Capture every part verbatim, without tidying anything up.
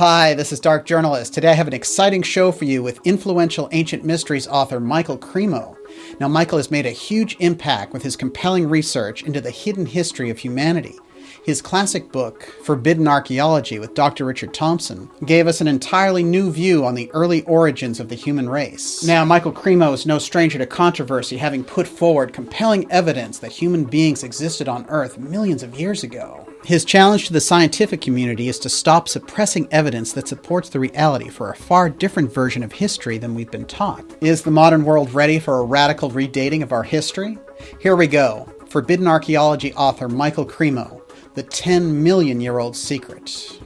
Hi, this is Dark Journalist. Today I have an exciting show for you with influential Ancient Mysteries author Michael Cremo. Now, Michael has made a huge impact with his compelling research into the hidden history of humanity. His classic book, Forbidden Archaeology with Doctor Richard Thompson, gave us an entirely new view on the early origins of the human race. Now, Michael Cremo is no stranger to controversy, having put forward compelling evidence that human beings existed on Earth millions of years ago. His challenge to the scientific community is to stop suppressing evidence that supports the reality for a far different version of history than we've been taught. Is the modern world ready for a radical redating of our history? Here we go. Forbidden Archaeology author Michael Cremo, The ten million year old Secret.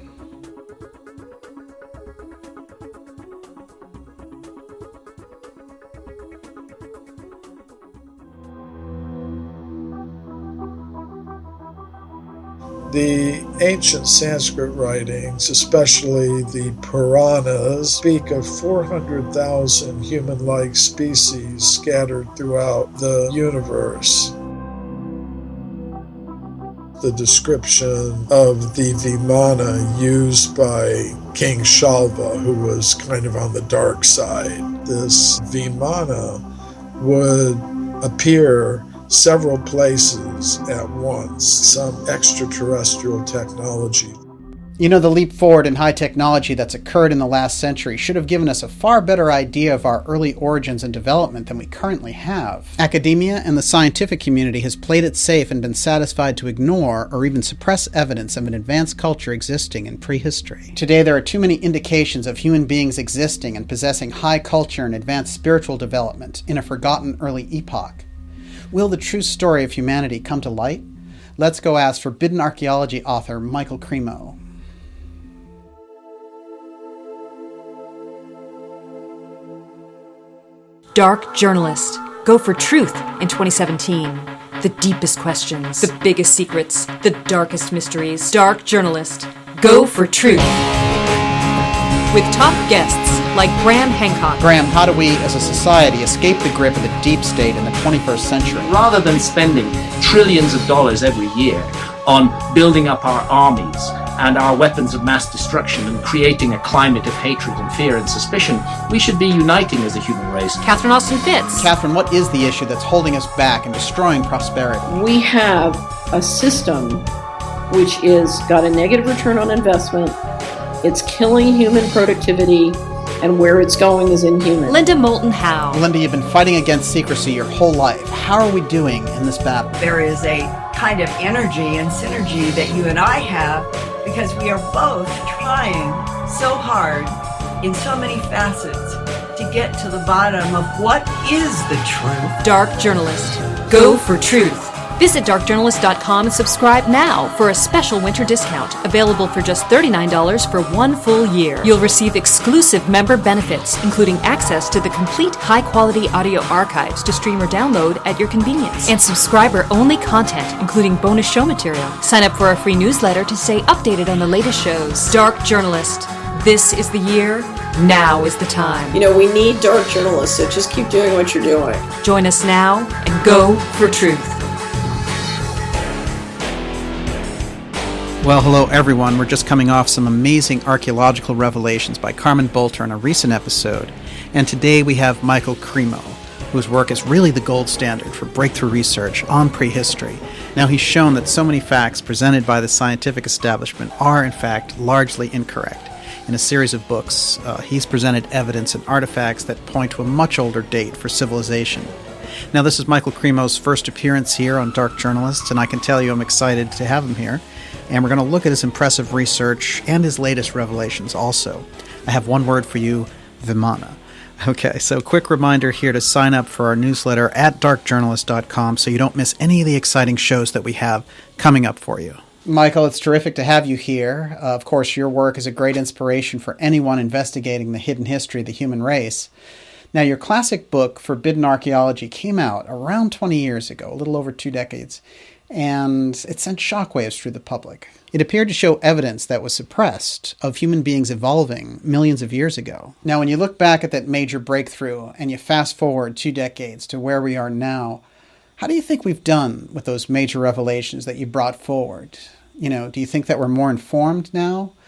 The ancient Sanskrit writings, especially the Puranas, speak of four hundred thousand human-like species scattered throughout the universe. The description of the Vimana used by King Shalva, who was kind of on the dark side. This Vimana would appear several places at once, some extraterrestrial technology. You know, the leap forward in high technology that's occurred in the last century should have given us a far better idea of our early origins and development than we currently have. Academia and the scientific community has played it safe and been satisfied to ignore or even suppress evidence of an advanced culture existing in prehistory. Today there are too many indications of human beings existing and possessing high culture and advanced spiritual development in a forgotten early epoch. Will the true story of humanity come to light? Let's go ask Forbidden Archaeology author Michael Cremo. Dark Journalist. Go for truth in twenty seventeen. The deepest questions, the biggest secrets, the darkest mysteries. Dark Journalist. Go for truth. With top guests like Graham Hancock. Graham, how do we as a society escape the grip of the deep state in the twenty-first century? Rather than spending trillions of dollars every year on building up our armies and our weapons of mass destruction and creating a climate of hatred and fear and suspicion, we should be uniting as a human race. Catherine Austin Fitts. Catherine, what is the issue that's holding us back and destroying prosperity? We have a system which is got a negative return on investment. It's killing human productivity, and where it's going is inhuman. Linda Moulton Howe. Linda, you've been fighting against secrecy your whole life. How are we doing in this battle? There is a kind of energy and synergy that you and I have because we are both trying so hard in so many facets to get to the bottom of what is the truth. Dark Journalist. Go for truth. Visit dark journalist dot com and subscribe now for a special winter discount available for just thirty-nine dollars for one full year. You'll receive exclusive member benefits, including access to the complete high-quality audio archives to stream or download at your convenience, and subscriber-only content, including bonus show material. Sign up for our free newsletter to stay updated on the latest shows. Dark Journalist. This is the year. Now is the time. You know, we need dark journalists, so just keep doing what you're doing. Join us now and go for truth. Well, hello everyone. We're just coming off some amazing archaeological revelations by Carmen Bolter in a recent episode. And today we have Michael Cremo, whose work is really the gold standard for breakthrough research on prehistory. Now, he's shown that so many facts presented by the scientific establishment are, in fact, largely incorrect. In a series of books, uh, he's presented evidence and artifacts that point to a much older date for civilization. Now, this is Michael Cremo's first appearance here on Dark Journalist, and I can tell you I'm excited to have him here. And we're going to look at his impressive research and his latest revelations also. I have one word for you, Vimana. Okay, so quick reminder here to sign up for our newsletter at dark journalist dot com so you don't miss any of the exciting shows that we have coming up for you. Michael, it's terrific to have you here. Uh, of course, your work is a great inspiration for anyone investigating the hidden history of the human race. Now, your classic book, Forbidden Archaeology, came out around twenty years ago, a little over two decades, and it sent shockwaves through the public. It appeared to show evidence that was suppressed of human beings evolving millions of years ago. Now, when you look back at that major breakthrough and you fast forward two decades to where we are now, how do you think we've done with those major revelations that you brought forward? You know, do you think that we're more informed now?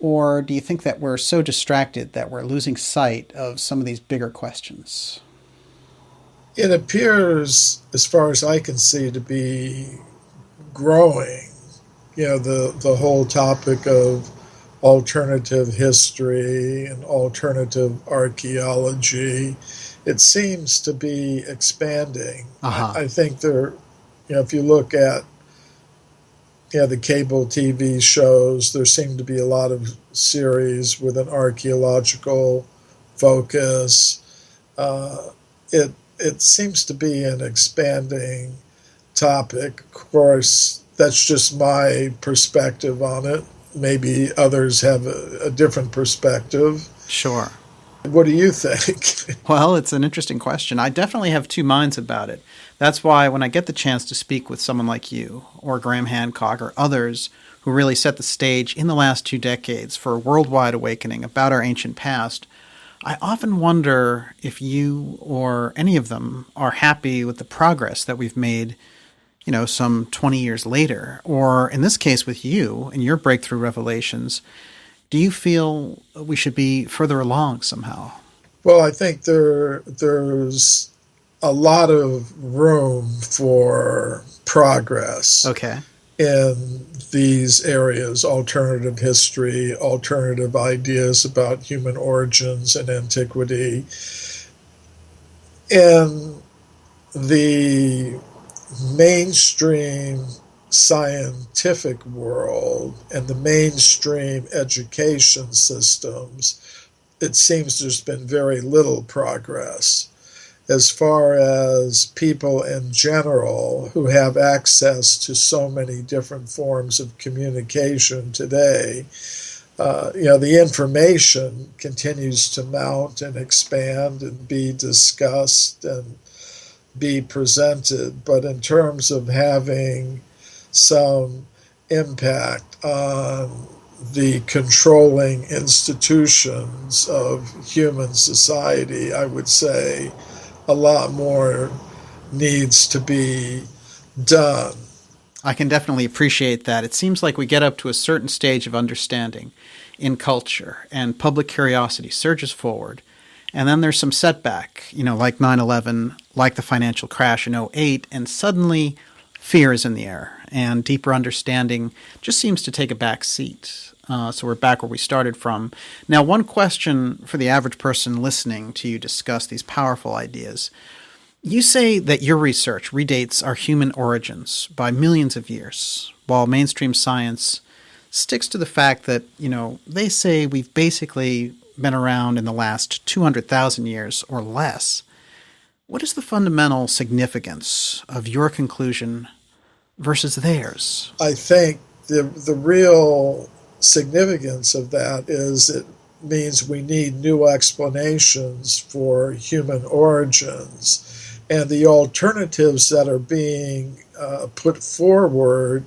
Or do you think that we're so distracted that we're losing sight of some of these bigger questions? It appears, as far as I can see, to be growing. You know, the, the whole topic of alternative history and alternative archaeology, it seems to be expanding. Uh-huh. I, I think there, you know, if you look at yeah, the cable T V shows, there seem to be a lot of series with an archaeological focus. Uh, it it seems to be an expanding topic. Of course, that's just my perspective on it. Maybe others have a, a different perspective. Sure. What do you think? Well, it's an interesting question. I definitely have two minds about it. That's why when I get the chance to speak with someone like you, or Graham Hancock, or others who really set the stage in the last two decades for a worldwide awakening about our ancient past, I often wonder if you or any of them are happy with the progress that we've made, you know, some twenty years later. Or in this case with you and your breakthrough revelations, do you feel we should be further along somehow? Well, I think there there's a lot of room for progress. Okay. In these areas, alternative history, alternative ideas about human origins and antiquity. In the mainstream scientific world and the mainstream education systems, it seems there's been very little progress. As far as people in general who have access to so many different forms of communication today, uh, you know, the information continues to mount and expand and be discussed and be presented. But in terms of having some impact on the controlling institutions of human society, I would say a lot more needs to be done. I can definitely appreciate that. It seems like we get up to a certain stage of understanding in culture and public curiosity surges forward. And then there's some setback, you know, like nine eleven, like the financial crash in oh eight, and suddenly fear is in the air and deeper understanding just seems to take a back seat. Uh, so we're back where we started from. Now, one question for the average person listening to you discuss these powerful ideas. You say that your research redates our human origins by millions of years, while mainstream science sticks to the fact that, you know, they say we've basically been around in the last two hundred thousand years or less. What is the fundamental significance of your conclusion versus theirs? I think the the real significance of that is it means we need new explanations for human origins, and the alternatives that are being uh, put forward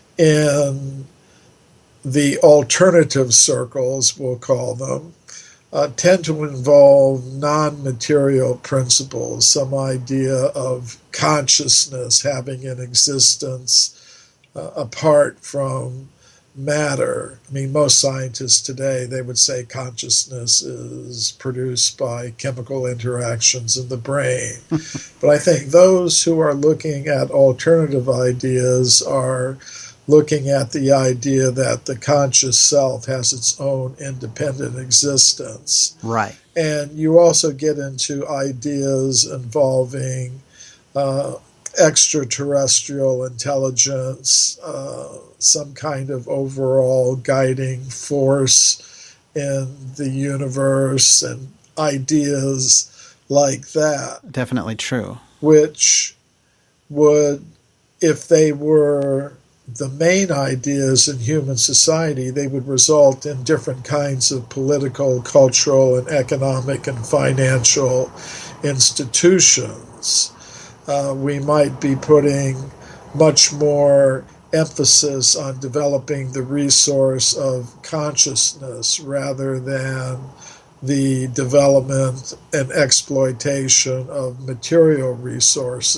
in the alternative circles, we'll call them, uh, tend to involve non-material principles, some idea of consciousness having an existence uh, apart from matter. I mean, most scientists today, they would say consciousness is produced by chemical interactions in the brain. But I think those who are looking at alternative ideas are looking at the idea that the conscious self has its own independent existence. Right. And you also get into ideas involving uh, extraterrestrial intelligence, uh, some kind of overall guiding force in the universe, and ideas like that. Definitely true. Which would, if they were the main ideas in human society, they would result in different kinds of political, cultural, and economic and financial institutions. Uh, we might be putting much more emphasis on developing the resource of consciousness rather than the development and exploitation of material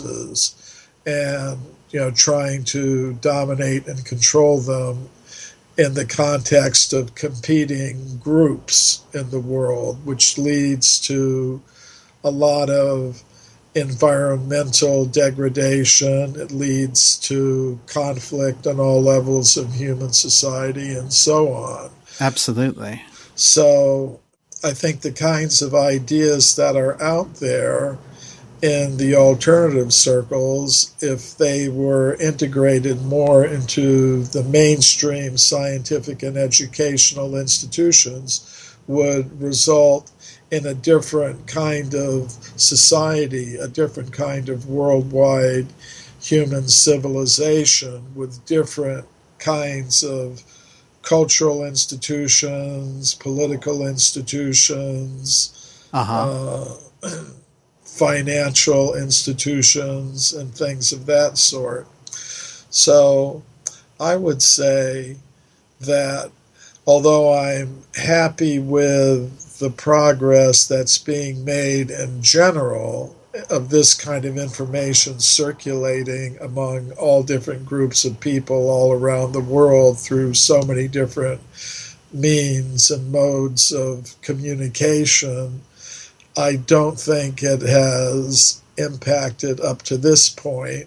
resources, and you know, trying to dominate and control them in the context of competing groups in the world, which leads to a lot of environmental degradation. It leads to conflict on all levels of human society and so on. Absolutely. So I think the kinds of ideas that are out there in the alternative circles, if they were integrated more into the mainstream scientific and educational institutions, would result in a different kind of society, a different kind of worldwide human civilization with different kinds of cultural institutions, political institutions, uh-huh. uh, financial institutions, and things of that sort. So I would say that although I'm happy with the progress that's being made in general of this kind of information circulating among all different groups of people all around the world through so many different means and modes of communication, I don't think it has impacted up to this point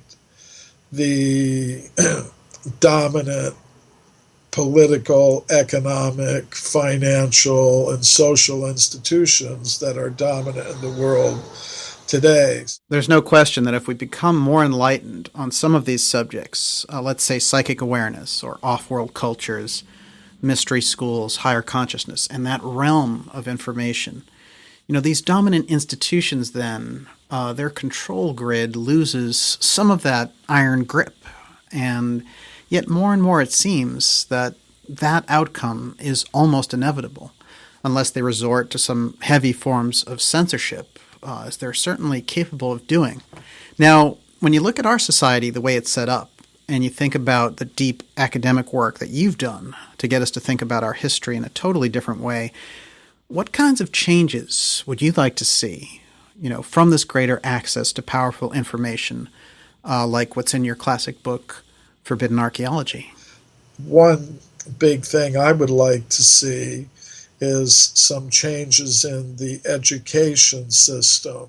the dominant political, economic, financial, and social institutions that are dominant in the world today. There's no question that if we become more enlightened on some of these subjects, uh, let's say psychic awareness or off-world cultures, mystery schools, higher consciousness, and that realm of information, you know, these dominant institutions then, uh, their control grid loses some of that iron grip. And yet more and more it seems that that outcome is almost inevitable unless they resort to some heavy forms of censorship, uh, as they're certainly capable of doing. Now, when you look at our society, the way it's set up, and you think about the deep academic work that you've done to get us to think about our history in a totally different way, what kinds of changes would you like to see, you know, from this greater access to powerful information, uh, like what's in your classic book, Forbidden Archaeology? One big thing I would like to see is some changes in the education system,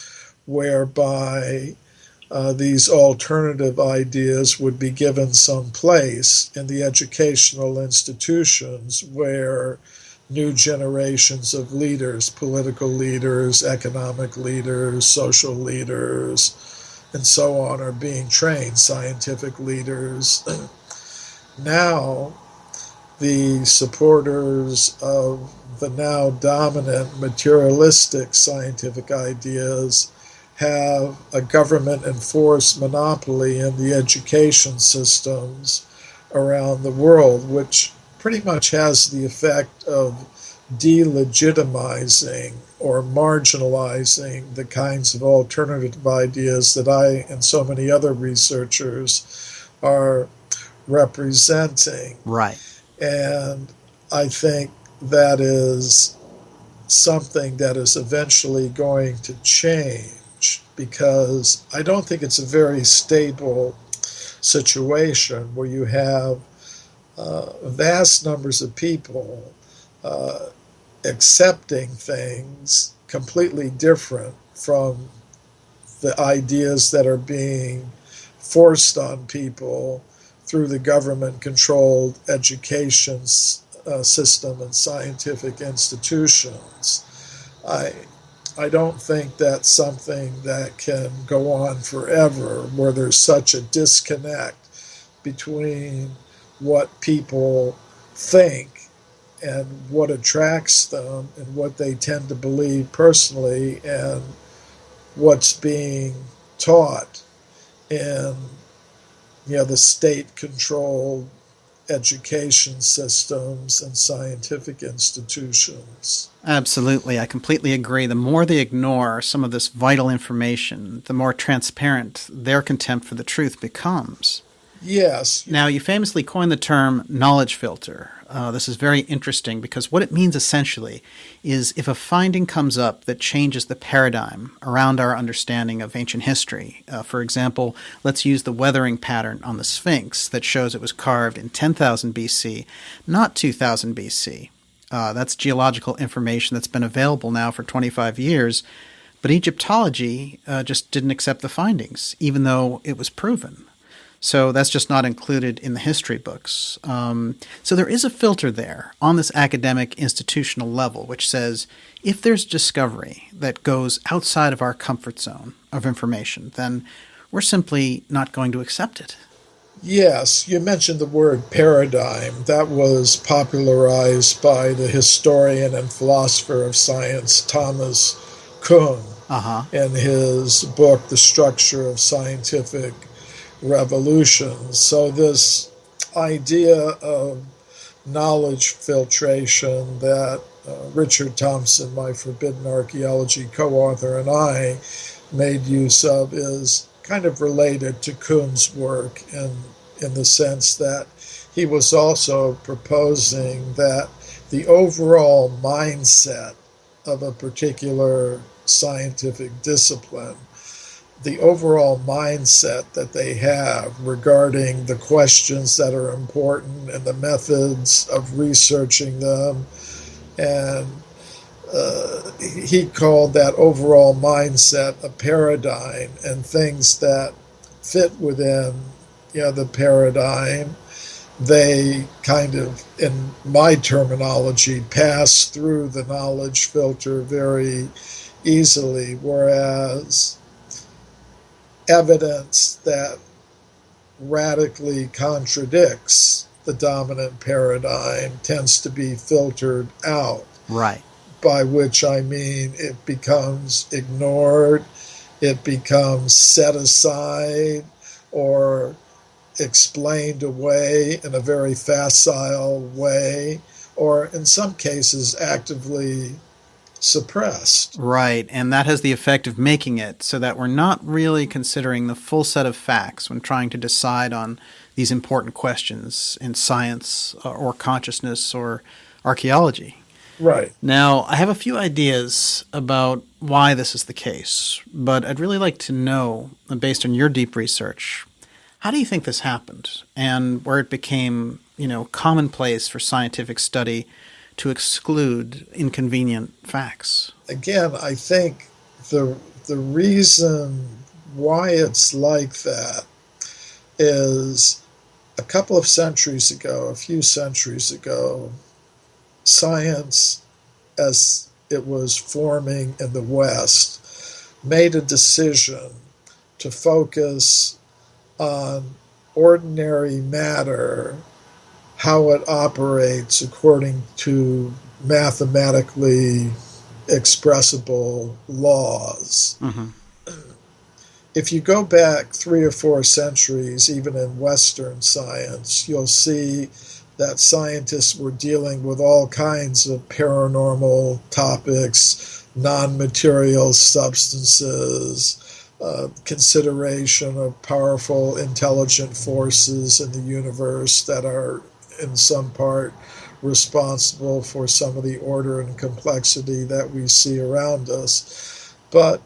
whereby uh, these alternative ideas would be given some place in the educational institutions where new generations of leaders, political leaders, economic leaders, social leaders, and so on are being trained, scientific leaders. Now, the supporters of the now dominant materialistic scientific ideas have a government-enforced monopoly in the education systems around the world, which pretty much has the effect of delegitimizing or marginalizing the kinds of alternative ideas that I and so many other researchers are representing. Right. And I think that is something that is eventually going to change, because I don't think it's a very stable situation where you have uh, vast numbers of people uh, accepting things completely different from the ideas that are being forced on people through the government-controlled education uh, system and scientific institutions. I I don't think that's something that can go on forever, where there's such a disconnect between what people think and what attracts them and what they tend to believe personally and what's being taught in, you know, the state-controlled education systems and scientific institutions. Absolutely. I completely agree. The more they ignore some of this vital information, the more transparent their contempt for the truth becomes. Yes. Now, you famously coined the term knowledge filter. Uh, this is very interesting because what it means essentially is if a finding comes up that changes the paradigm around our understanding of ancient history, uh, for example, let's use the weathering pattern on the Sphinx that shows it was carved in ten thousand B C, not two thousand B C. Uh, that's geological information that's been available now for twenty-five years, but Egyptology uh, just didn't accept the findings, even though it was proven. So that's just not included in the history books. Um, so there is a filter there on this academic institutional level, which says if there's discovery that goes outside of our comfort zone of information, then we're simply not going to accept it. Yes, you mentioned the word paradigm. That was popularized by the historian and philosopher of science Thomas Kuhn uh-huh. in his book, The Structure of Scientific Revolutions. So this idea of knowledge filtration that uh, Richard Thompson, my Forbidden Archaeology co-author, and I made use of is kind of related to Kuhn's work in, in the sense that he was also proposing that the overall mindset of a particular scientific discipline, the overall mindset that they have regarding the questions that are important and the methods of researching them. And uh, he called that overall mindset a paradigm, and things that fit within, you know, the paradigm, they kind of, in my terminology, pass through the knowledge filter very easily, whereas evidence that radically contradicts the dominant paradigm tends to be filtered out. Right. By which I mean it becomes ignored, it becomes set aside, or explained away in a very facile way, or in some cases actively suppressed. Right, and that has the effect of making it so that we're not really considering the full set of facts when trying to decide on these important questions in science or consciousness or archaeology. Right. Now, I have a few ideas about why this is the case, but I'd really like to know, based on your deep research, how do you think this happened and where it became, you know, commonplace for scientific study to exclude inconvenient facts? Again, I think the the reason why it's like that is a couple of centuries ago, a few centuries ago, science, as it was forming in the West, made a decision to focus on ordinary matter, how it operates according to mathematically expressible laws. Mm-hmm. If you go back three or four centuries, even in Western science, you'll see that scientists were dealing with all kinds of paranormal topics, non-material substances, uh, consideration of powerful intelligent forces in the universe that are in some part responsible for some of the order and complexity that we see around us. But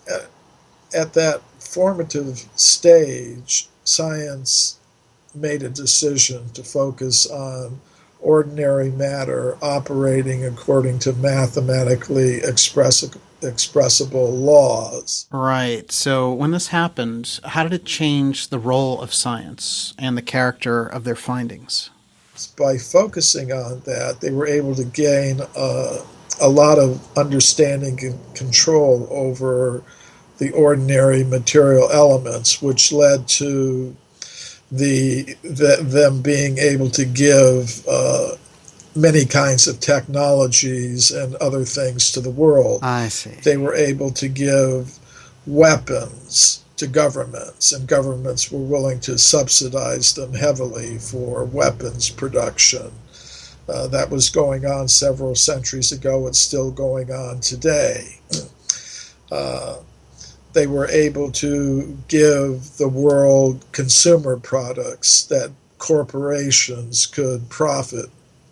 at that formative stage, science made a decision to focus on ordinary matter operating according to mathematically expressible expressible laws. Right. So when this happened, how did it change the role of science and the character of their findings? By focusing on that, they were able to gain uh, a lot of understanding and control over the ordinary material elements, which led to the, the them being able to give uh, many kinds of technologies and other things to the world. I see. They were able to give weapons to governments, and governments were willing to subsidize them heavily for weapons production. Uh, that was going on several centuries ago. It's still going on today. Uh, they were able to give the world consumer products that corporations could profit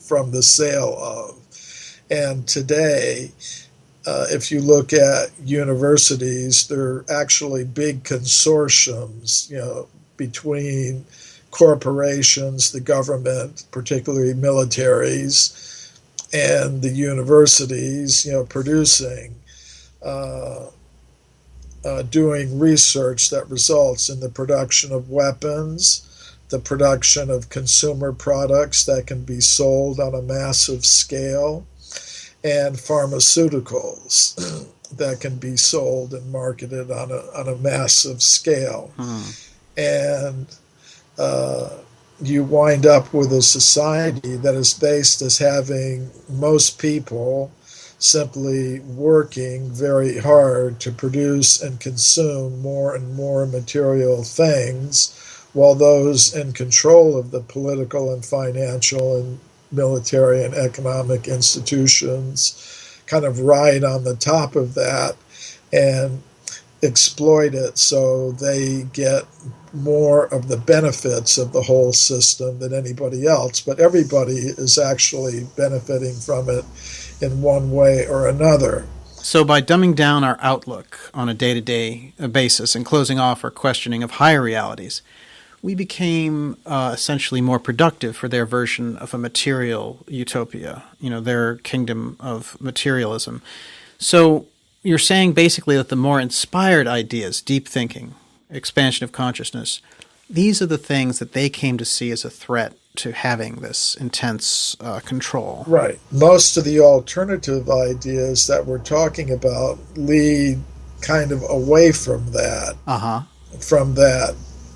from the sale of. And today, uh, if you look at universities, they're actually big consortiums, you know, between corporations, the government, particularly militaries, and the universities, you know, producing, uh, uh, doing research that results in the production of weapons, the production of consumer products that can be sold on a massive scale, and pharmaceuticals that can be sold and marketed on a on a massive scale. Hmm. And uh, you wind up with a society that is based as having most people simply working very hard to produce and consume more and more material things, while those in control of the political and financial and military and economic institutions kind of ride on the top of that and exploit it so they get more of the benefits of the whole system than anybody else. But everybody is actually benefiting from it in one way or another. So by dumbing down our outlook on a day-to-day basis and closing off our questioning of higher realities, we became uh, essentially more productive for their version of a material utopia, you know, their kingdom of materialism. So you're saying basically that the more inspired ideas, deep thinking, expansion of consciousness, these are the things that they came to see as a threat to having this intense uh, control. Right. Most of the alternative ideas that we're talking about lead kind of away from that, uh-huh. from that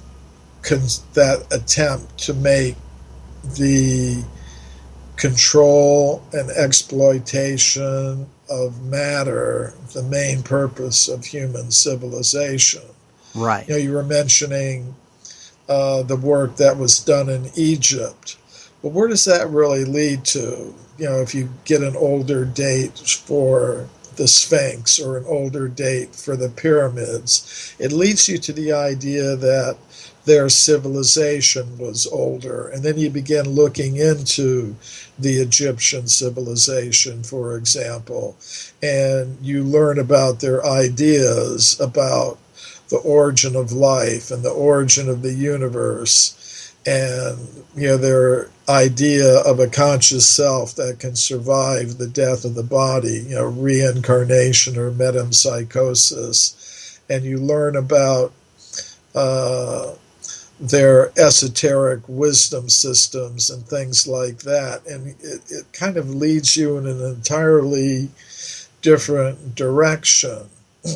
that attempt to make the control and exploitation of matter the main purpose of human civilization. Right. You know, you were mentioning uh, the work that was done in Egypt. Well, where does that really lead to? You know, if you get an older date for the Sphinx or an older date for the pyramids, it leads you to the idea that their civilization was older. And then you begin looking into the Egyptian civilization, for example, and you learn about their ideas about the origin of life and the origin of the universe, and you know, their idea of a conscious self that can survive the death of the body, you know, reincarnation or metempsychosis. And you learn about uh, their esoteric wisdom systems and things like that. And it, it kind of leads you in an entirely different direction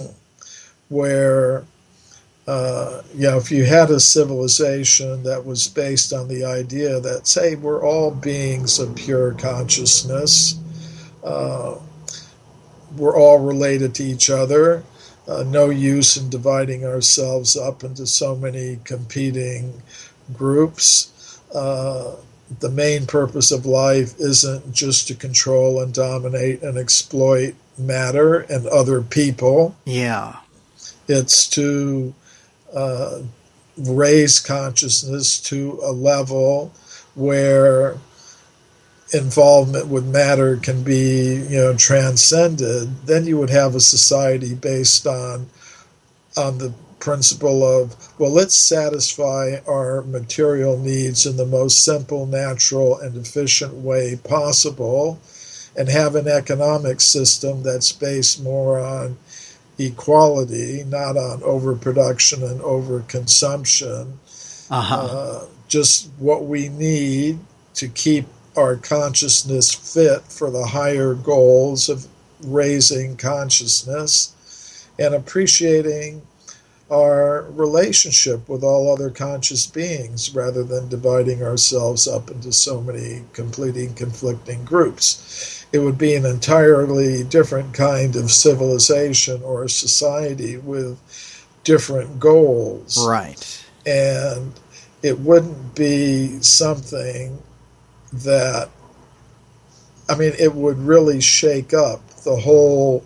where, uh, you know, if you had a civilization that was based on the idea that, say, we're all beings of pure consciousness, uh, we're all related to each other, Uh, no use in dividing ourselves up into so many competing groups. Uh, the main purpose of life isn't just to control and dominate and exploit matter and other people. Yeah. It's to uh, raise consciousness to a level where involvement with matter can be, you know, transcended. Then you would have a society based on on the principle of, well, let's satisfy our material needs in the most simple, natural, and efficient way possible, and have an economic system that's based more on equality, not on overproduction and overconsumption. Uh-huh. Uh, just what we need to keep our consciousness fit for the higher goals of raising consciousness and appreciating our relationship with all other conscious beings rather than dividing ourselves up into so many completing conflicting groups. It would be an entirely different kind of civilization or society with different goals. Right. And it wouldn't be something that, I mean, it would really shake up the whole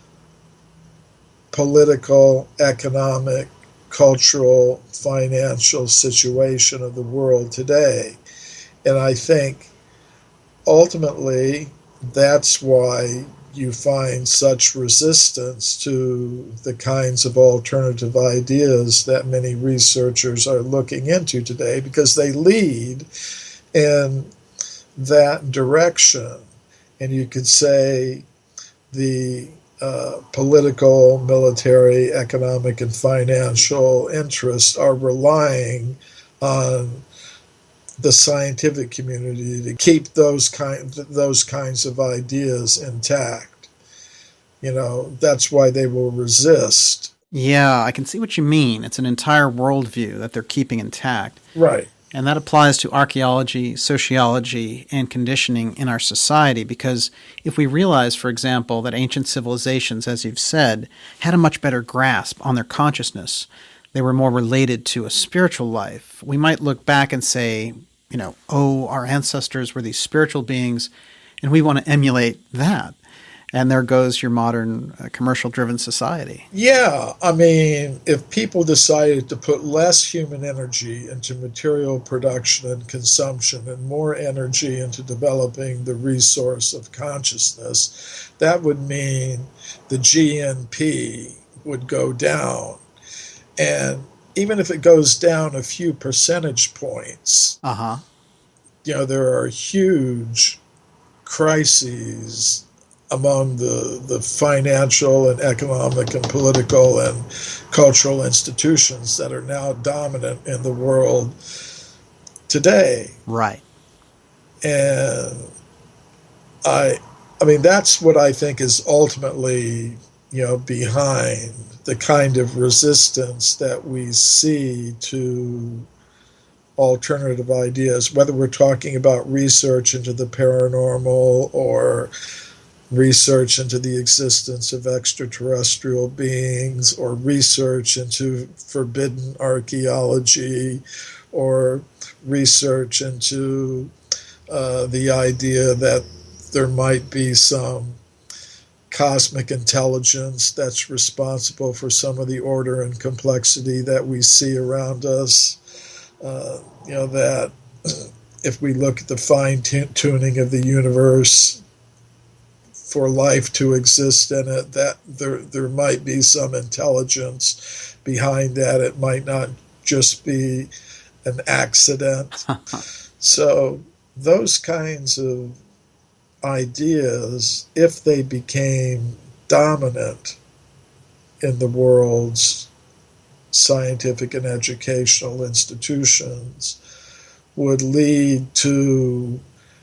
political, economic, cultural, financial situation of the world today. And I think ultimately, that's why you find such resistance to the kinds of alternative ideas that many researchers are looking into today, because they lead in that direction. And you could say the uh, political, military, economic, and financial interests are relying on the scientific community to keep those kind those kinds of ideas intact. You know, that's why they will resist. Yeah, I can see what you mean. It's an entire worldview that they're keeping intact. Right. And that applies to archaeology, sociology, and conditioning in our society, because if we realize, for example, that ancient civilizations, as you've said, had a much better grasp on their consciousness, they were more related to a spiritual life, we might look back and say, you know, oh, our ancestors were these spiritual beings, and we want to emulate that. And there goes your modern uh, commercial-driven society. Yeah, I mean, if people decided to put less human energy into material production and consumption and more energy into developing the resource of consciousness, that would mean the G N P would go down. And even if it goes down a few percentage points, uh-huh. you know, there are huge crises among the, the financial and economic and political and cultural institutions that are now dominant in the world today. Right. And I I mean, that's what I think is ultimately, you know, behind the kind of resistance that we see to alternative ideas, whether we're talking about research into the paranormal or research into the existence of extraterrestrial beings, or research into forbidden archaeology, or research into uh, the idea that there might be some cosmic intelligence that's responsible for some of the order and complexity that we see around us. Uh, you know, that if we look at the fine-tuning of the universe for life to exist in it, that there there might be some intelligence behind that. It might not just be an accident. So those kinds of ideas, if they became dominant in the world's scientific and educational institutions, would lead to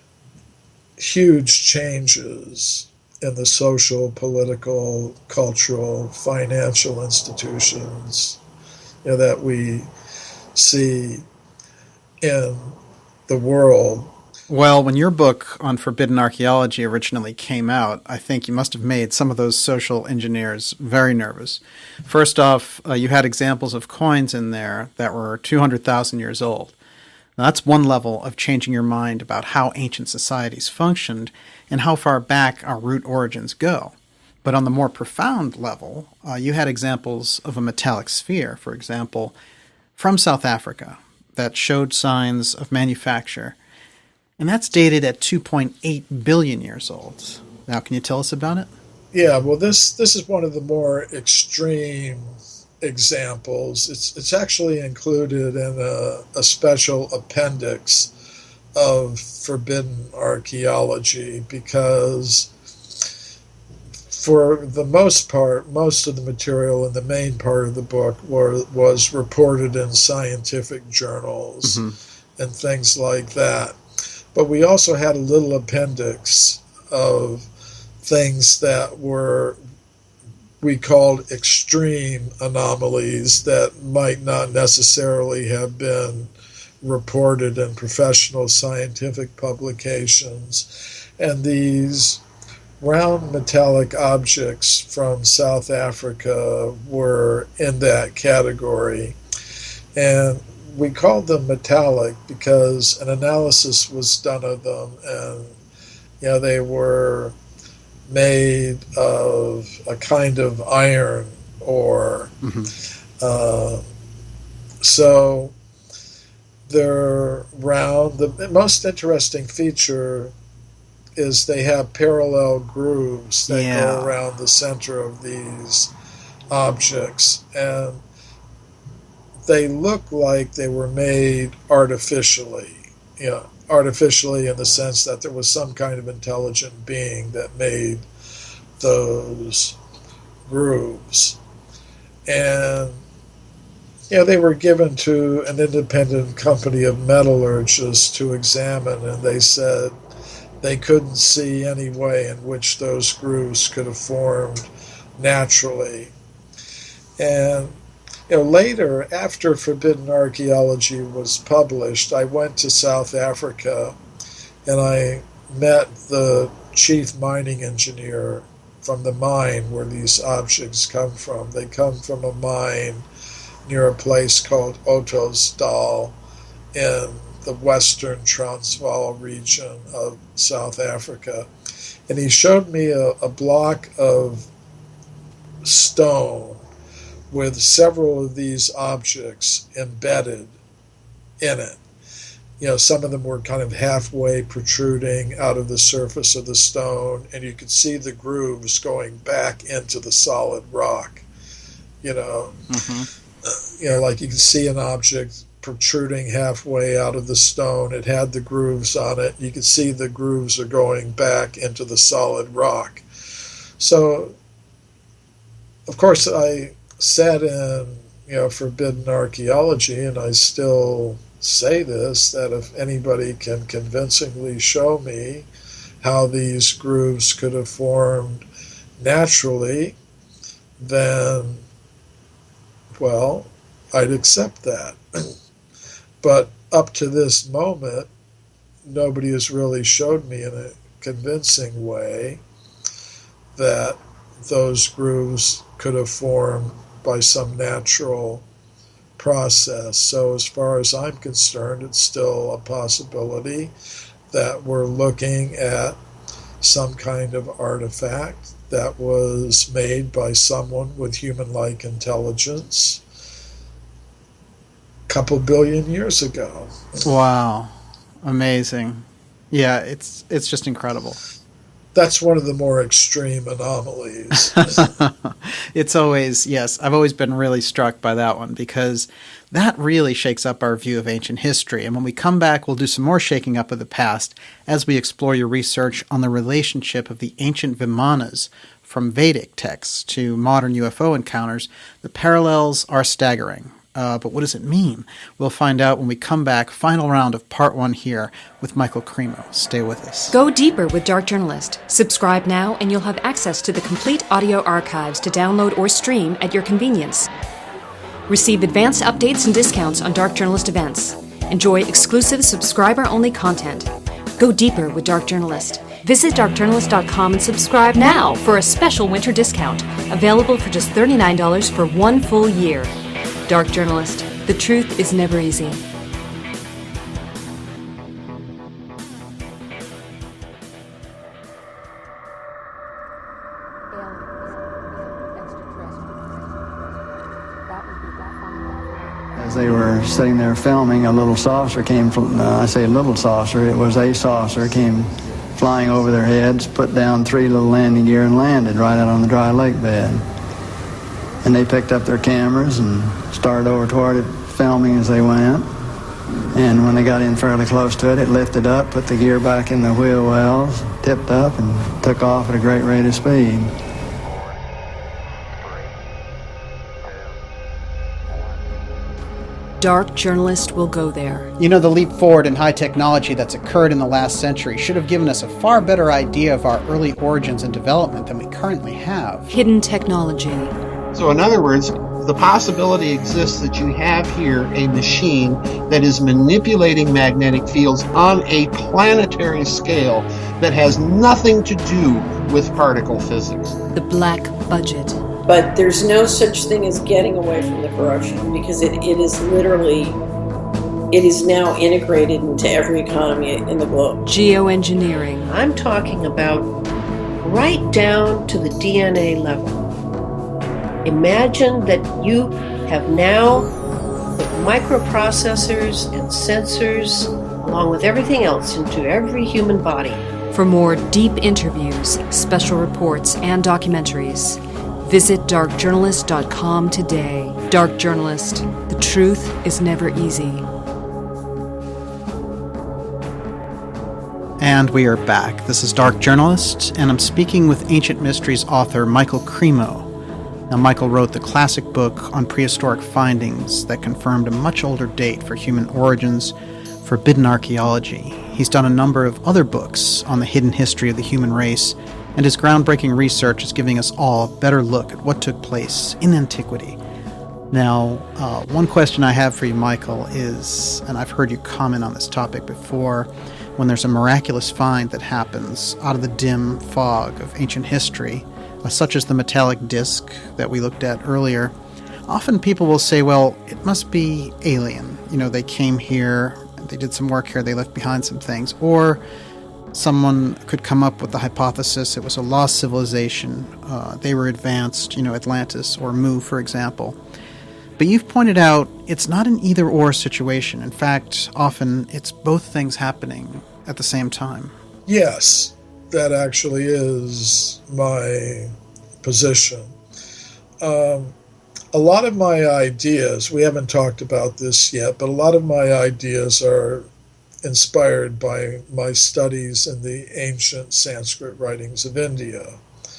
huge changes in the social, political, cultural, financial institutions, you know, that we see in the world. Well, when your book on forbidden archaeology originally came out, I think you must have made some of those social engineers very nervous. First off, uh, you had examples of coins in there that were two hundred thousand years old. Now, that's one level of changing your mind about how ancient societies functioned and how far back our root origins go. But on the more profound level, uh, you had examples of a metallic sphere, for example, from South Africa, that showed signs of manufacture. And that's dated at two point eight billion years old. Now, can you tell us about it? Yeah, well, this this is one of the more extreme examples. It's it's actually included in a, a special appendix of forbidden archaeology, because for the most part, most of the material in the main part of the book were, was reported in scientific journals mm-hmm. and things like that. But we also had a little appendix of things that were, we called extreme anomalies that might not necessarily have been reported in professional scientific publications. And these round metallic objects from South Africa were in that category. And we called them metallic because an analysis was done of them, and you know, they were made of a kind of iron ore. Mm-hmm. Uh, so they're round. The most interesting feature is they have parallel grooves that Yeah. go around the center of these objects, and they look like they were made artificially, you know, artificially in the sense that there was some kind of intelligent being that made those grooves. And yeah, they were given to an independent company of metallurgists to examine, and they said they couldn't see any way in which those grooves could have formed naturally. And you know, later, after Forbidden Archaeology was published, I went to South Africa and I met the chief mining engineer from the mine where these objects come from. They come from a mine near a place called Ottosdal in the western Transvaal region of South Africa. And he showed me a, a block of stone with several of these objects embedded in it. You know, some of them were kind of halfway protruding out of the surface of the stone, and you could see the grooves going back into the solid rock. You know, mm-hmm. uh, you know, like you can see an object protruding halfway out of the stone. It had the grooves on it. You could see the grooves are going back into the solid rock. So, of course, I sat in, you know, Forbidden Archaeology, and I still say this, that if anybody can convincingly show me how these grooves could have formed naturally, then, well, I'd accept that. But up to this moment, nobody has really showed me in a convincing way that those grooves could have formed by some natural process. So as far as I'm concerned, it's still a possibility that we're looking at some kind of artifact that was made by someone with human-like intelligence a couple billion years ago. Wow. Amazing. Yeah, it's it's just incredible. That's one of the more extreme anomalies. It's always, yes, I've always been really struck by that one because that really shakes up our view of ancient history. And when we come back, we'll do some more shaking up of the past as we explore your research on the relationship of the ancient Vimanas from Vedic texts to modern U F O encounters. The parallels are staggering. Uh, but what does it mean? We'll find out when we come back. Final round of part one here with Michael Cremo. Stay with us. Go deeper with Dark Journalist. Subscribe now and you'll have access to the complete audio archives to download or stream at your convenience. Receive advanced updates and discounts on Dark Journalist events. Enjoy exclusive subscriber-only content. Go deeper with Dark Journalist. Visit dark journalist dot com and subscribe now for a special winter discount, available for just thirty-nine dollars for one full year. Dark Journalist. The truth is never easy. As they were sitting there filming, a little saucer came from, uh, I say a little saucer, it was a saucer, came flying over their heads, put down three little landing gear and landed right out on the dry lake bed. And they picked up their cameras and started over toward it, filming as they went. And when they got in fairly close to it, it lifted up, put the gear back in the wheel wells, tipped up, and took off at a great rate of speed. Dark Journalist will go there. You know, the leap forward in high technology that's occurred in the last century should have given us a far better idea of our early origins and development than we currently have. Hidden technology. So in other words, the possibility exists that you have here a machine that is manipulating magnetic fields on a planetary scale that has nothing to do with particle physics. The black budget. But there's no such thing as getting away from the corruption because it, it is literally, it is now integrated into every economy in the globe. Geoengineering. I'm talking about right down to the D N A level. Imagine that you have now put microprocessors and sensors, along with everything else, into every human body. For more deep interviews, special reports, and documentaries, visit dark journalist dot com today. Dark Journalist, the truth is never easy. And we are back. This is Dark Journalist, and I'm speaking with Ancient Mysteries author Michael Cremo. Now, Michael wrote the classic book on prehistoric findings that confirmed a much older date for human origins, Forbidden Archaeology. He's done a number of other books on the hidden history of the human race, and his groundbreaking research is giving us all a better look at what took place in antiquity. Now, uh, one question I have for you, Michael, is, and I've heard you comment on this topic before, when there's a miraculous find that happens out of the dim fog of ancient history, uh, such as the metallic disc that we looked at earlier, often people will say, well, it must be alien. You know, they came here, they did some work here, they left behind some things. Or someone could come up with the hypothesis it was a lost civilization. Uh, they were advanced, you know, Atlantis or Mu, for example. But you've pointed out it's not an either-or situation. In fact, often it's both things happening at the same time. Yes, that actually is my position. Um, a lot of my ideas, we haven't talked about this yet, but a lot of my ideas are inspired by my studies in the ancient Sanskrit writings of India,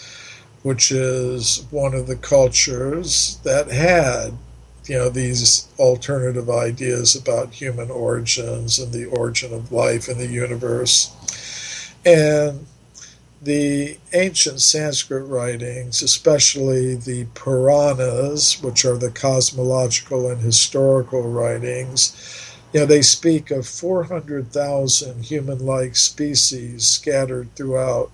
which is one of the cultures that had, you know, these alternative ideas about human origins and the origin of life in the universe. And the ancient Sanskrit writings, especially the Puranas, which are the cosmological and historical writings, you know, they speak of four hundred thousand human-like species scattered throughout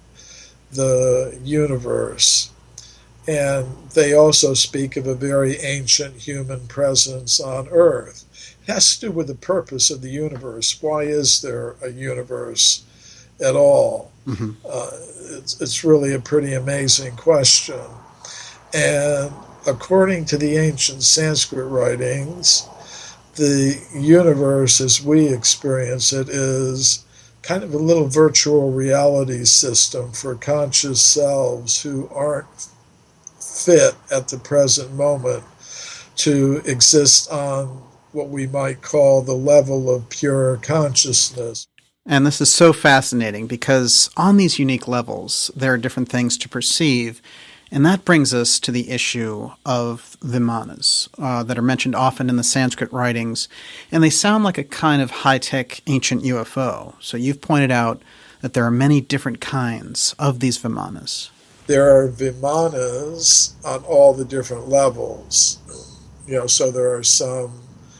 the universe. And they also speak of a very ancient human presence on Earth. It has to do with the purpose of the universe. Why is there a universe at all? Mm-hmm. Uh, it's, it's really a pretty amazing question. And according to the ancient Sanskrit writings, the universe as we experience it is kind of a little virtual reality system for conscious selves who aren't fit at the present moment to exist on what we might call the level of pure consciousness. And this is so fascinating because on these unique levels, there are different things to perceive. And that brings us to the issue of Vimanas uh, that are mentioned often in the Sanskrit writings. And they sound like a kind of high-tech ancient U F O. So you've pointed out that there are many different kinds of these Vimanas. There are Vimanas on all the different levels. You know, so there are some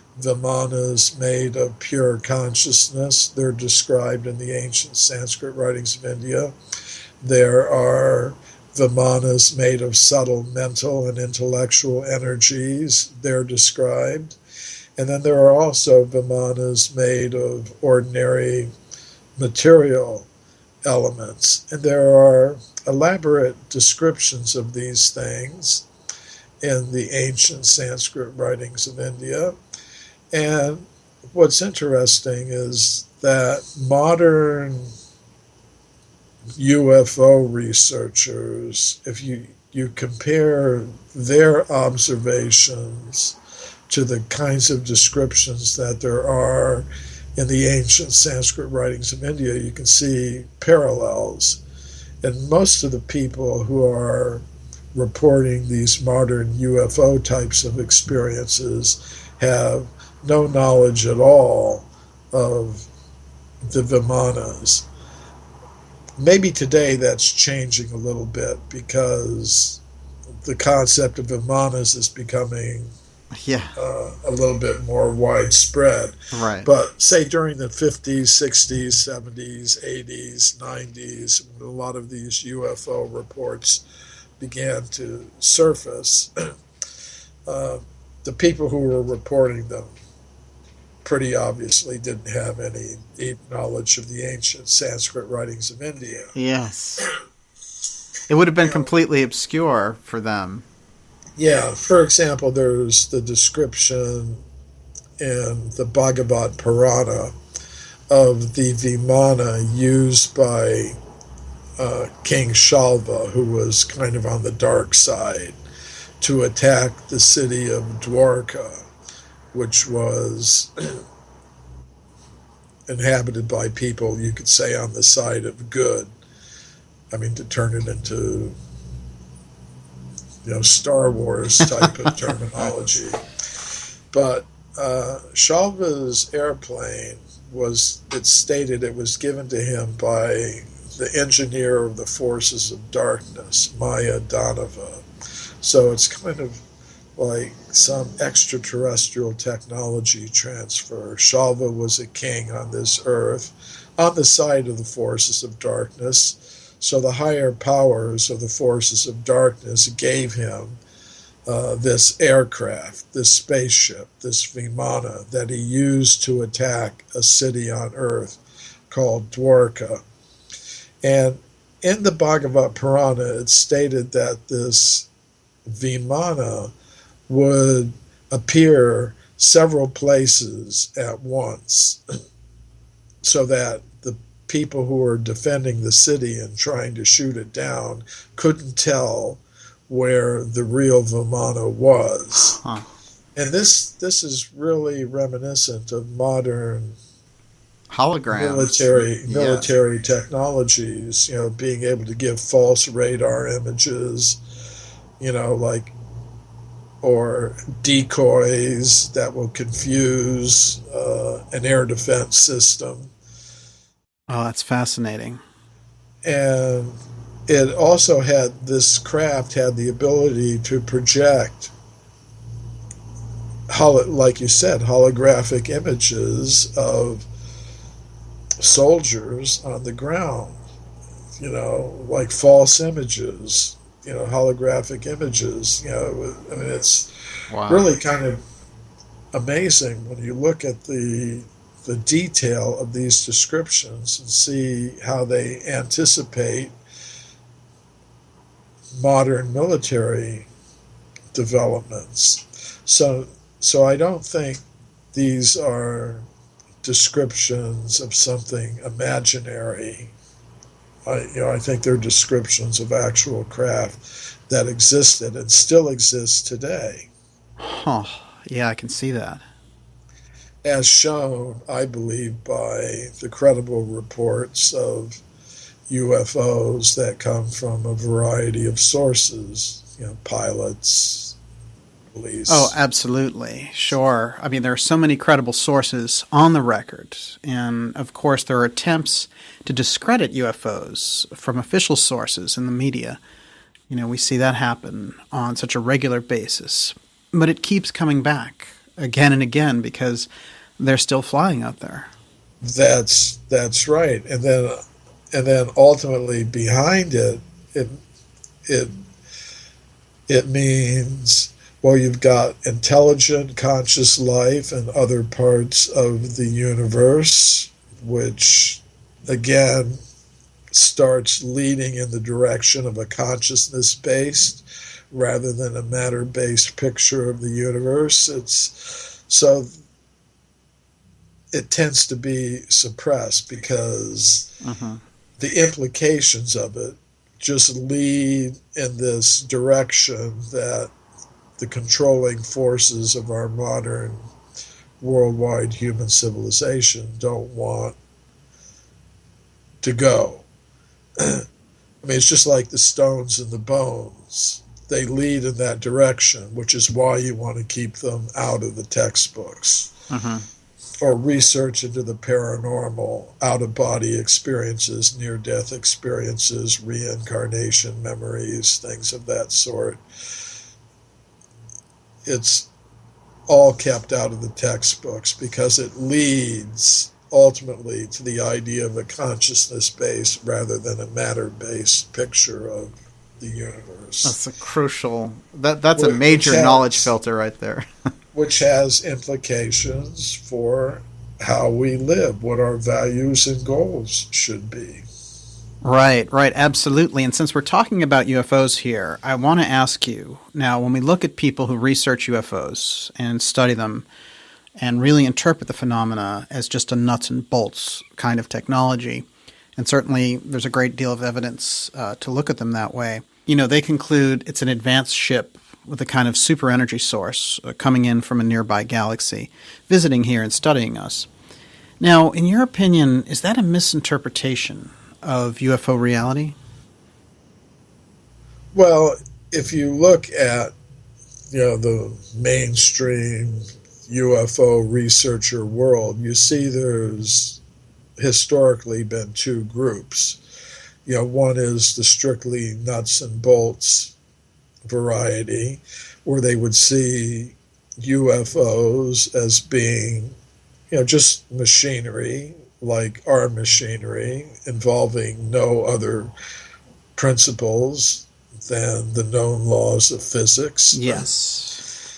Vimanas made of pure consciousness. They're described in the ancient Sanskrit writings of India. There are Vimanas made of subtle mental and intellectual energies. They're described. And then there are also Vimanas made of ordinary material elements. And there are elaborate descriptions of these things in the ancient Sanskrit writings of India. And what's interesting is that modern U F O researchers, if you, you compare their observations to the kinds of descriptions that there are in the ancient Sanskrit writings of India, you can see parallels. And most of the people who are reporting these modern U F O types of experiences have no knowledge at all of the Vimanas. Maybe today that's changing a little bit because the concept of Vimanas is becoming yeah. uh, a little bit more widespread. Right. But say during the fifties, sixties, seventies, eighties, nineties, when a lot of these U F O reports began to surface, uh, the people who were reporting them pretty obviously didn't have any deep knowledge of the ancient Sanskrit writings of India. Yes. It would have been completely obscure for them. Yeah, for example, there's the description in the Bhagavad Purana of the Vimana used by uh, King Shalva, who was kind of on the dark side, to attack the city of Dwarka, which was inhabited by people, you could say, on the side of good. I mean, to turn it into, you know, Star Wars type of terminology. But uh, Shalva's airplane was, it's stated it was given to him by the engineer of the forces of darkness, Maya Danava. So it's kind of like some extraterrestrial technology transfer. Shalva was a king on this earth, on the side of the forces of darkness. So the higher powers of the forces of darkness gave him uh, this aircraft, this spaceship, this Vimana that he used to attack a city on earth called Dwarka. And in the Bhagavad Purana, it's stated that this Vimana would appear several places at once, so that the people who were defending the city and trying to shoot it down couldn't tell where the real Vimana was. Huh. And this this is really reminiscent of modern holograms, military yeah. military technologies, you know, being able to give false radar images, you know, like, or decoys that will confuse uh, an air defense system. Oh, that's fascinating. And it also had, this craft had the ability to project, holo, like you said, holographic images of soldiers on the ground, you know, like false images, you know, holographic images, you know. I mean, it's wow. really kind of amazing when you look at the the detail of these descriptions and see how they anticipate modern military developments. So, so I don't think these are descriptions of something imaginary. I, you know, I think they're descriptions of actual craft that existed and still exists today. Huh. Yeah, I can see that. As shown, I believe, by the credible reports of U F Os that come from a variety of sources, you know, pilots, police. Oh, absolutely. Sure. I mean, there are so many credible sources on the record. And, of course, there are attempts to discredit U F Os from official sources in the media. You know, we see that happen on such a regular basis. But it keeps coming back again and again because they're still flying out there. That's that's right. And then and then ultimately behind it, it it it means, well, you've got intelligent, conscious life in other parts of the universe, which again starts leading in the direction of a consciousness-based rather than a matter-based picture of the universe. It's so it tends to be suppressed because uh-huh. the implications of it just lead in this direction that the controlling forces of our modern worldwide human civilization don't want to go. I mean, it's just like the stones and the bones. They lead in that direction, which is why you want to keep them out of the textbooks. Uh-huh. Or research into the paranormal, out-of-body experiences, near-death experiences, reincarnation memories, things of that sort. It's all kept out of the textbooks because it leads ultimately to the idea of a consciousness-based rather than a matter-based picture of the universe. That's a crucial, that that's a major has, knowledge filter right there. Which has implications for how we live, what our values and goals should be. Right, right, absolutely. And since we're talking about U F Os here, I want to ask you, now when we look at people who research U F Os and study them and really interpret the phenomena as just a nuts and bolts kind of technology, And certainly there's a great deal of evidence uh, to look at them that way. You know, they conclude it's an advanced ship with a kind of super energy source uh, coming in from a nearby galaxy, visiting here and studying us. Now, in your opinion, is that a misinterpretation of U F O reality? Well, if you look at, you know, the mainstream U F O researcher world, you see there's historically been two groups. You know, one is the strictly nuts and bolts variety, where they would see U F Os as being, you know, just machinery, like our machinery, involving no other principles than the known laws of physics. Yes.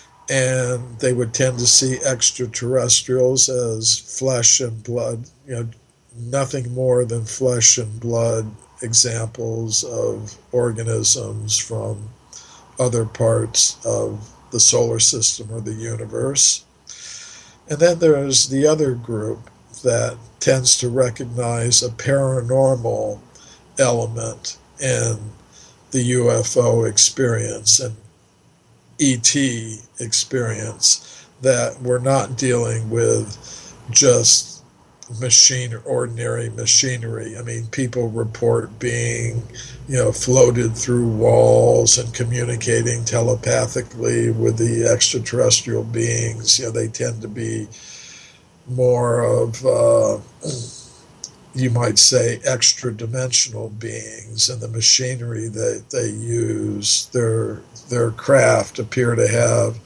And they would tend to see extraterrestrials as flesh and blood, you know, nothing more than flesh and blood examples of organisms from other parts of the solar system or the universe. And then there's the other group that tends to recognize a paranormal element in the U F O experience and E T experience, that we're not dealing with just machine, ordinary machinery. I mean, people report being, you know, floated through walls and communicating telepathically with the extraterrestrial beings. You know, they tend to be more of, uh, you might say, extra-dimensional beings, and the machinery that they use, their their craft, appear to have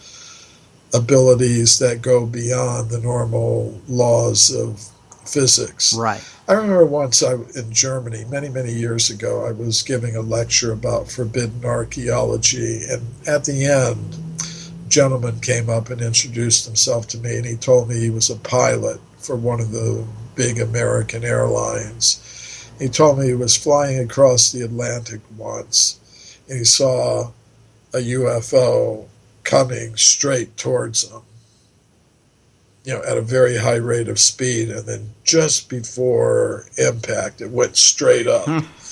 abilities that go beyond the normal laws of physics. Right. I remember once I, in Germany, many, many years ago, I was giving a lecture about forbidden archaeology, and at the end, a gentleman came up and introduced himself to me, and he told me he was a pilot for one of the big American airlines. He told me he was flying across the Atlantic once, and he saw a U F O coming straight towards him, you know, at a very high rate of speed, and then just before impact, it went straight up.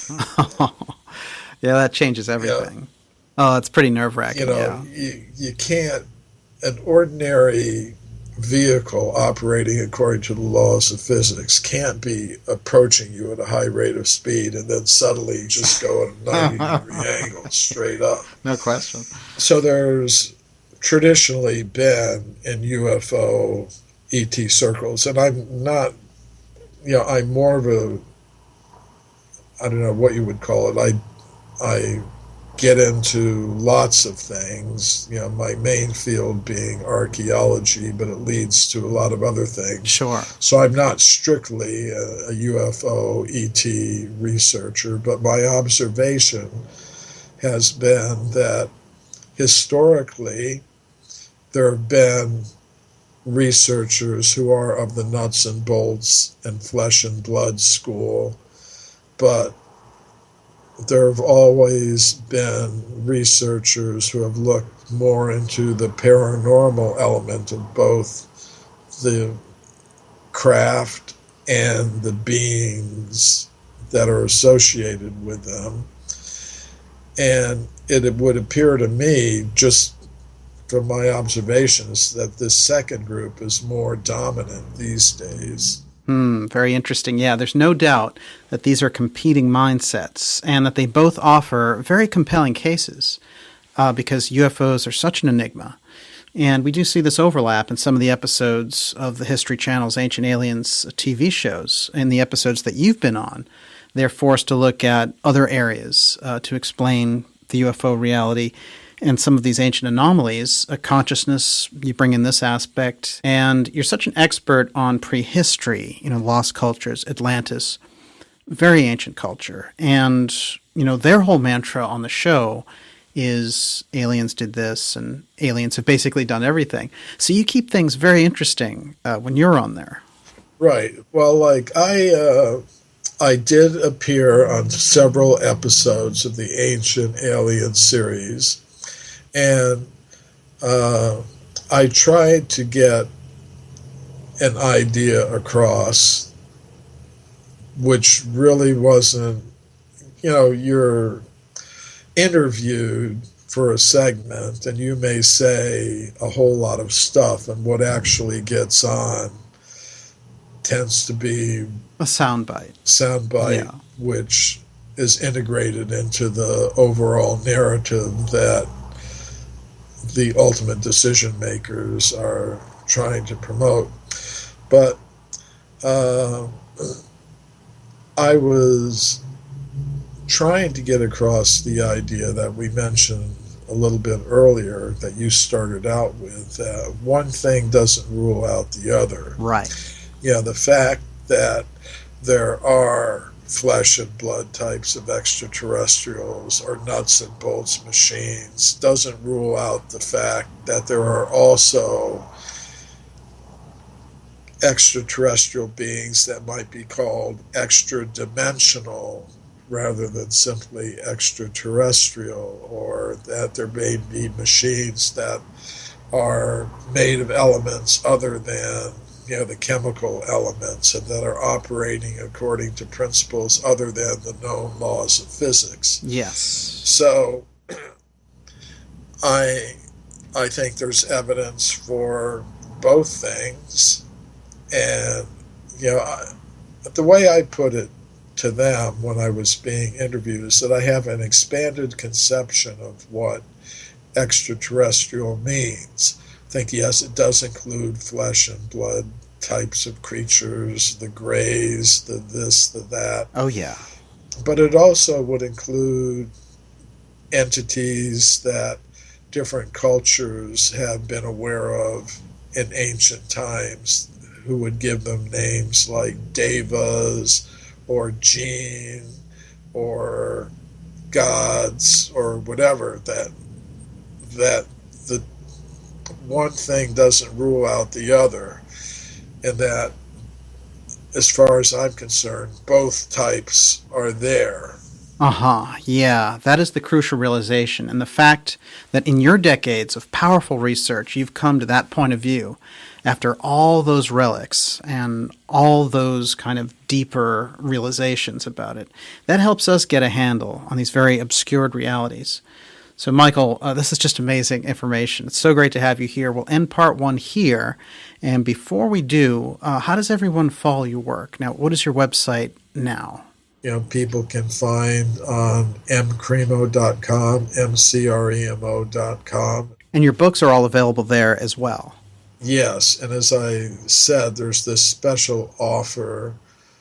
Yeah, that changes everything. Yeah. Oh, it's pretty nerve-wracking. You know, yeah. you, you can't, an ordinary vehicle operating according to the laws of physics can't be approaching you at a high rate of speed and then suddenly just go at a ninety degree angle straight up. No question. So there's traditionally been in U F O E T circles, and I'm not, you know, I'm more of a, I don't know what you would call it. I, I get into lots of things, you know, my main field being archaeology, but it leads to a lot of other things. Sure. So I'm not strictly a, a U F O E T researcher, but my observation has been that historically there have been researchers who are of the nuts and bolts and flesh and blood school, but there have always been researchers who have looked more into the paranormal element of both the craft and the beings that are associated with them. And it would appear to me, just from my observations, that this second group is more dominant these days. Hmm, very interesting. Yeah, there's no doubt that these are competing mindsets and that they both offer very compelling cases uh, because U F Os are such an enigma. And we do see this overlap in some of the episodes of the History Channel's Ancient Aliens T V shows. In the episodes that you've been on, they're forced to look at other areas uh, to explain the U F O reality and some of these ancient anomalies. A consciousness, you bring in this aspect, and you're such an expert on prehistory, you know, lost cultures, Atlantis, very ancient culture. And, you know, their whole mantra on the show is aliens did this and aliens have basically done everything. So you keep things very interesting uh, when you're on there. Right. Well, like I, uh, I did appear on several episodes of the Ancient Alien series. And uh, I tried to get an idea across which really wasn't, you know, you're interviewed for a segment and you may say a whole lot of stuff, and what actually gets on tends to be a soundbite. Soundbite, yeah. Which is integrated into the overall narrative that the ultimate decision makers are trying to promote. But uh, I was trying to get across the idea that we mentioned a little bit earlier that you started out with, that one thing doesn't rule out the other. Right. Yeah, the fact that there are flesh and blood types of extraterrestrials or nuts and bolts machines doesn't rule out the fact that there are also extraterrestrial beings that might be called extra-dimensional rather than simply extraterrestrial, or that there may be machines that are made of elements other than, you know, the chemical elements, and that are operating according to principles other than the known laws of physics. Yes. So I I think there's evidence for both things, and you know, I, the way I put it to them when I was being interviewed is that I have an expanded conception of what extraterrestrial means. I think, yes, it does include flesh and blood types of creatures, the grays, the this, the that. Oh, yeah. But it also would include entities that different cultures have been aware of in ancient times, who would give them names like devas or jinn or gods or whatever, that that the one thing doesn't rule out the other, and that as far as I'm concerned, both types are there. Uh-huh, yeah, that is the crucial realization, and the fact that in your decades of powerful research, you've come to that point of view after all those relics and all those kind of deeper realizations about it. That helps us get a handle on these very obscured realities. So, Michael, uh, this is just amazing information. It's so great to have you here. We'll end part one here, and before we do, uh, how does everyone follow your work? Now, what is your website now? You know, people can find on m cremo dot com, M C R E M O dot com. And your books are all available there as well. Yes, and as I said, there's this special offer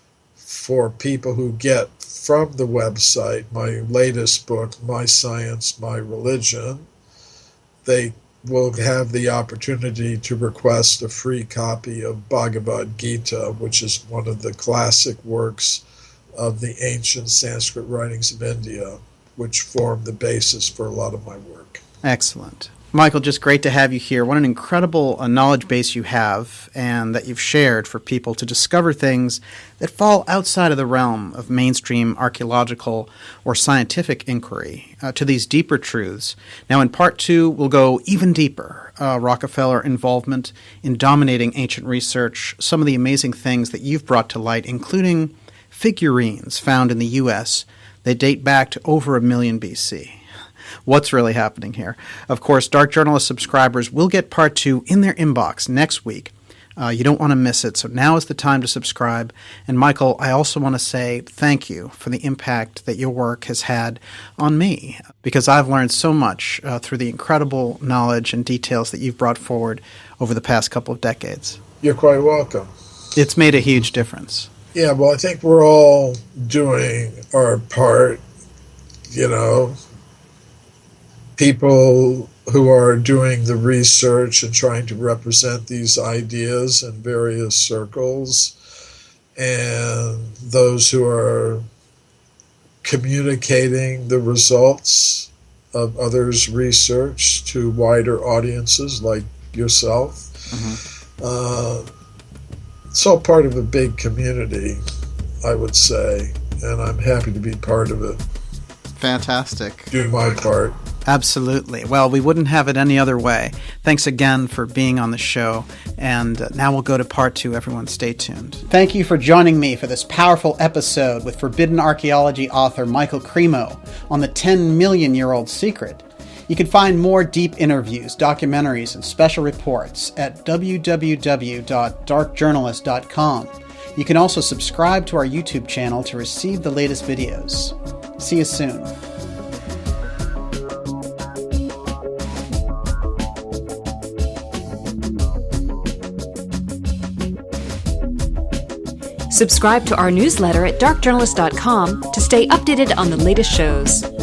for people who get from the website my latest book, My Science, My Religion. They will have the opportunity to request a free copy of Bhagavad Gita, which is one of the classic works of the ancient Sanskrit writings of India, which form the basis for a lot of my work. Excellent. Michael, just great to have you here. What an incredible uh, knowledge base you have, and that you've shared for people to discover things that fall outside of the realm of mainstream archaeological or scientific inquiry uh, to these deeper truths. Now, in part two, we'll go even deeper. Uh, Rockefeller involvement in dominating ancient research, some of the amazing things that you've brought to light, including figurines found in the U S They date back to over a million B C. What's really happening here? Of course, Dark Journalist subscribers will get part two in their inbox next week. Uh, you don't want to miss it, so now is the time to subscribe. And Michael, I also want to say thank you for the impact that your work has had on me, because I've learned so much uh, through the incredible knowledge and details that you've brought forward over the past couple of decades. You're quite welcome. It's made a huge difference. Yeah, well, I think we're all doing our part, you know. People who are doing the research and trying to represent these ideas in various circles, and those who are communicating the results of others' research to wider audiences like yourself. Mm-hmm. Uh, it's all part of a big community, I would say, and I'm happy to be part of it. Fantastic. Do my part. Absolutely. Well, we wouldn't have it any other way. Thanks again for being on the show. And uh, now we'll go to part two. Everyone stay tuned. Thank you for joining me for this powerful episode with Forbidden Archaeology author Michael Cremo on the ten million year old secret. You can find more deep interviews, documentaries, and special reports at w w w dot dark journalist dot com. You can also subscribe to our YouTube channel to receive the latest videos. See you soon. Subscribe to our newsletter at dark journalist dot com to stay updated on the latest shows.